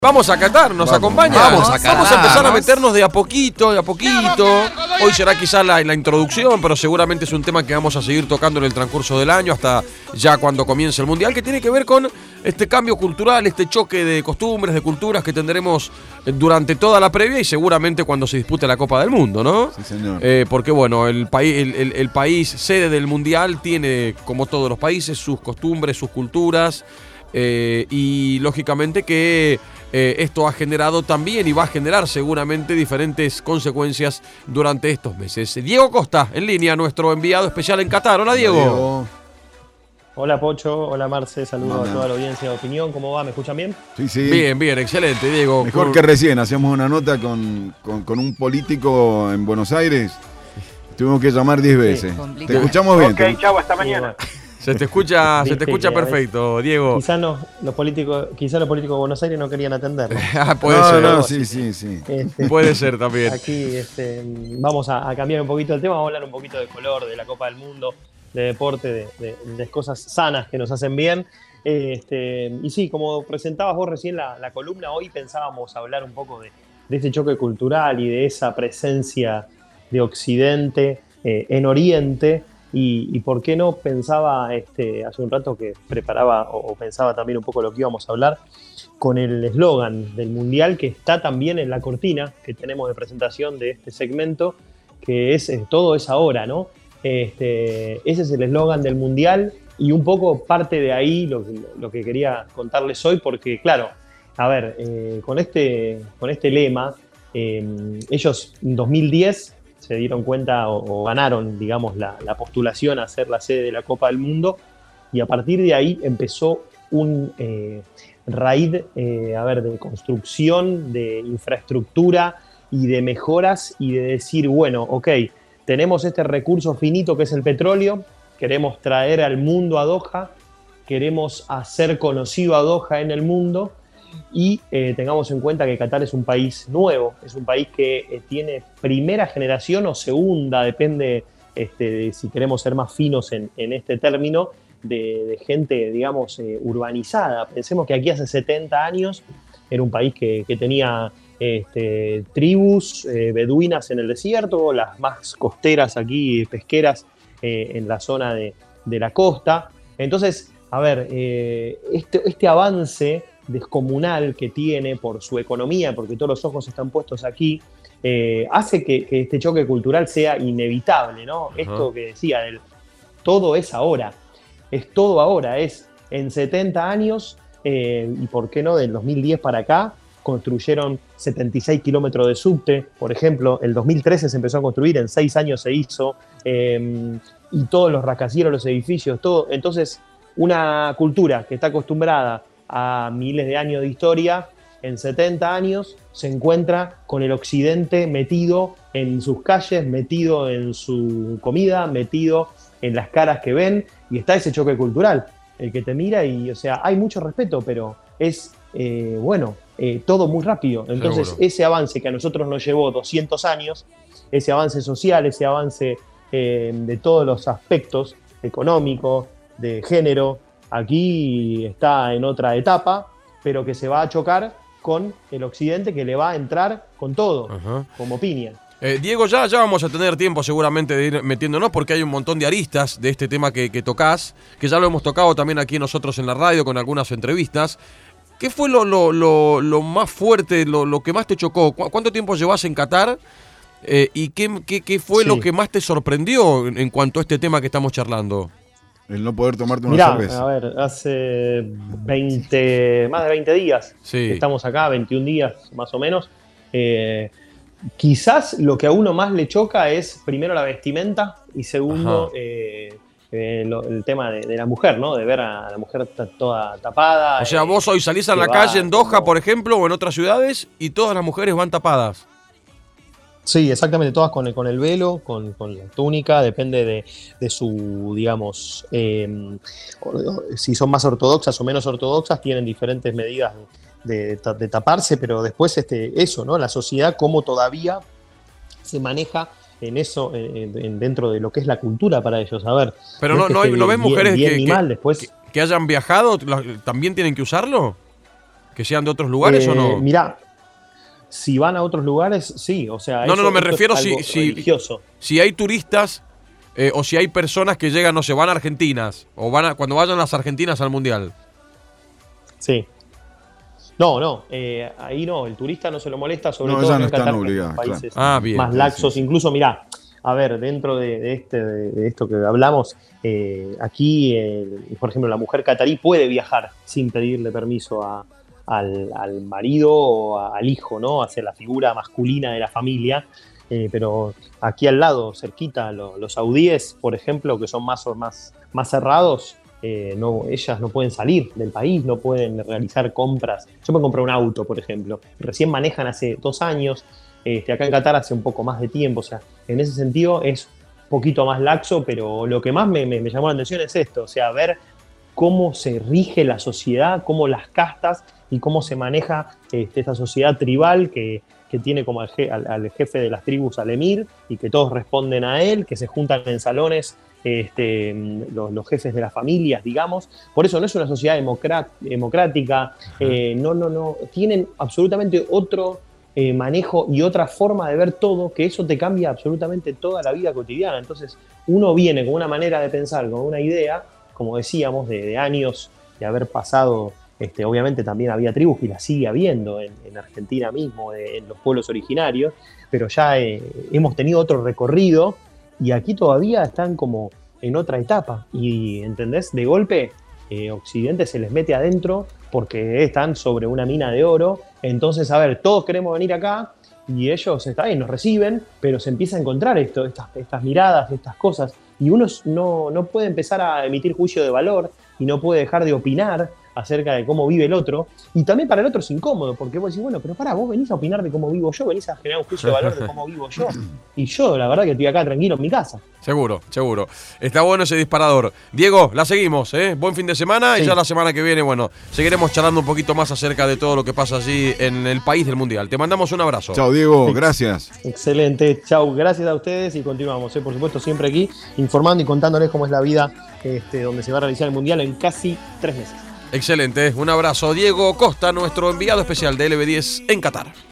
Vamos a Qatar, ¿nos acompaña? Vamos a Qatar. Vamos a empezar a meternos de a poquito. Hoy será quizás la introducción, pero seguramente es un tema que vamos a seguir tocando en el transcurso del año, hasta ya cuando comience el Mundial, que tiene que ver con este cambio cultural, este choque de costumbres, de culturas que tendremos durante toda la previa y seguramente cuando se dispute la Copa del Mundo, ¿no? Sí, señor. Porque bueno, el país sede del Mundial tiene, como todos los países, sus costumbres, sus culturas, y lógicamente que esto ha generado también y va a generar seguramente diferentes consecuencias durante estos meses. Diego Costa, en línea, nuestro enviado especial en Qatar. Hola, Diego. Hola, Pocho. Hola, Marce. Saludos a toda la audiencia de Opinión. ¿Cómo va? ¿Me escuchan bien? Sí. Bien, excelente, Diego. Mejor que recién, hacíamos una nota con un político en Buenos Aires. Tuvimos que llamar 10 veces. Te escuchamos bien. Ok, chau, hasta mañana. Se te escucha perfecto, Diego. Quizás los políticos de Buenos Aires no querían atender. Puede ser. No, sí. Puede ser también. Aquí vamos a cambiar un poquito el tema, vamos a hablar un poquito de color, de la Copa del Mundo, de deporte, de cosas sanas que nos hacen bien. Y sí, como presentabas vos recién la columna, hoy pensábamos hablar un poco de este choque cultural y de esa presencia de Occidente en Oriente. Y por qué no pensaba hace un rato que preparaba o pensaba también un poco lo que íbamos a hablar con el eslogan del Mundial que está también en la cortina que tenemos de presentación de este segmento, que es todo es ahora, ¿no? Ese es el eslogan del Mundial y un poco parte de ahí lo que quería contarles hoy, porque claro, a ver, con este lema, ellos en 2010 se dieron cuenta o ganaron, digamos, la postulación a ser la sede de la Copa del Mundo, y a partir de ahí empezó un raíz de construcción, de infraestructura y de mejoras, y de decir, bueno, ok, tenemos este recurso finito que es el petróleo, queremos traer al mundo a Doha, queremos hacer conocido a Doha en el mundo. Y tengamos en cuenta que Qatar es un país nuevo, es un país que tiene primera generación o segunda, depende de si queremos ser más finos en este término, de gente, digamos, urbanizada. Pensemos que aquí hace 70 años era un país que tenía tribus beduinas en el desierto, las más costeras aquí, pesqueras en la zona de la costa. Entonces, a ver, este avance descomunal que tiene por su economía, porque todos los ojos están puestos aquí, hace que este choque cultural sea inevitable, ¿no? Uh-huh. Esto que decía, todo es ahora, es todo ahora, es en 70 años, y por qué no, del 2010 para acá, construyeron 76 kilómetros de subte, por ejemplo, el 2013 se empezó a construir, en 6 años se hizo, y todos los rascacielos, los edificios, todo. Entonces, una cultura que está acostumbrada a miles de años de historia, en 70 años se encuentra con el occidente metido en sus calles, metido en su comida, metido en las caras que ven, y está ese choque cultural, el que te mira y, o sea, hay mucho respeto, pero es, todo muy rápido. Entonces, seguro, ese avance que a nosotros nos llevó 200 años, ese avance social, ese avance de todos los aspectos, económico, de género, aquí está en otra etapa, pero que se va a chocar con el occidente, que le va a entrar con todo, uh-huh, como piña. Diego, ya vamos a tener tiempo seguramente de ir metiéndonos, porque hay un montón de aristas de este tema que tocás, que ya lo hemos tocado también aquí nosotros en la radio con algunas entrevistas. ¿Qué fue lo más fuerte, lo que más te chocó? ¿Cuánto tiempo llevas en Qatar? ¿Y qué fue lo que más te sorprendió en cuanto a este tema que estamos charlando? El no poder tomarte una cerveza. A ver, hace más de 20 días que estamos acá, 21 días más o menos. Quizás lo que a uno más le choca es, primero, la vestimenta y segundo, el tema de la mujer, ¿no? De ver a la mujer toda tapada. O sea, vos hoy salís a la calle en Doha, por ejemplo, o en otras ciudades, y todas las mujeres van tapadas. Sí, exactamente, todas con el velo, con la túnica, depende de su, digamos, si son más ortodoxas o menos ortodoxas, tienen diferentes medidas de taparse, pero después eso, ¿no? La sociedad, cómo todavía se maneja en eso, dentro de lo que es la cultura para ellos. A ver, pero no ven mujeres que hayan viajado, ¿también tienen que usarlo? ¿Que sean de otros lugares o no? Mirá, si van a otros lugares, sí, o sea... No, me esto refiero es algo religioso. si hay turistas o si hay personas que llegan, no sé, van a Argentinas o cuando vayan las Argentinas al Mundial. Sí. No, ahí no, el turista no se lo molesta, sobre todo no en Qatar, obligadas, países bien, más laxos. Incluso, mirá, a ver, dentro de esto que hablamos, aquí, por ejemplo, la mujer catarí puede viajar sin pedirle permiso al marido o al hijo, ¿no? Hacia la figura masculina de la familia. Pero aquí al lado, cerquita, los saudíes, por ejemplo, que son más cerrados, ellas no pueden salir del país, no pueden realizar compras. Yo me compré un auto, por ejemplo. Recién manejan hace 2 años. Acá en Qatar hace un poco más de tiempo. O sea, en ese sentido es un poquito más laxo, pero lo que más me llamó la atención es esto. O sea, ver cómo se rige la sociedad, cómo las castas y cómo se maneja esta sociedad tribal que tiene como al jefe de las tribus, al emir, y que todos responden a él, que se juntan en salones los jefes de las familias, digamos. Por eso no es una sociedad democrática, no, tienen absolutamente otro manejo y otra forma de ver todo, que eso te cambia absolutamente toda la vida cotidiana. Entonces uno viene con una manera de pensar, con una idea, como decíamos, de años de haber pasado. Obviamente también había tribus y las sigue habiendo en Argentina mismo, en los pueblos originarios, pero ya hemos tenido otro recorrido y aquí todavía están como en otra etapa. Y, ¿entendés? De golpe, Occidente se les mete adentro porque están sobre una mina de oro. Entonces, a ver, todos queremos venir acá y ellos, está bien, nos reciben, pero se empieza a encontrar estas miradas, estas cosas. Y uno no puede empezar a emitir juicio de valor y no puede dejar de opinar acerca de cómo vive el otro, y también para el otro es incómodo, porque vos decís, bueno, pero vos venís a opinar de cómo vivo yo, venís a generar un juicio de valor de cómo vivo yo, y yo, la verdad que estoy acá tranquilo en mi casa. Seguro. Está bueno ese disparador. Diego, la seguimos, ¿eh? Buen fin de semana, sí. Y ya la semana que viene, bueno, seguiremos charlando un poquito más acerca de todo lo que pasa allí en el país del Mundial. Te mandamos un abrazo. Chao, Diego, gracias. Excelente, chao, gracias a ustedes y continuamos, por supuesto, siempre aquí, informando y contándoles cómo es la vida donde se va a realizar el Mundial en casi 3 meses. Excelente, un abrazo. Diego Costa, nuestro enviado especial de LB10 en Qatar.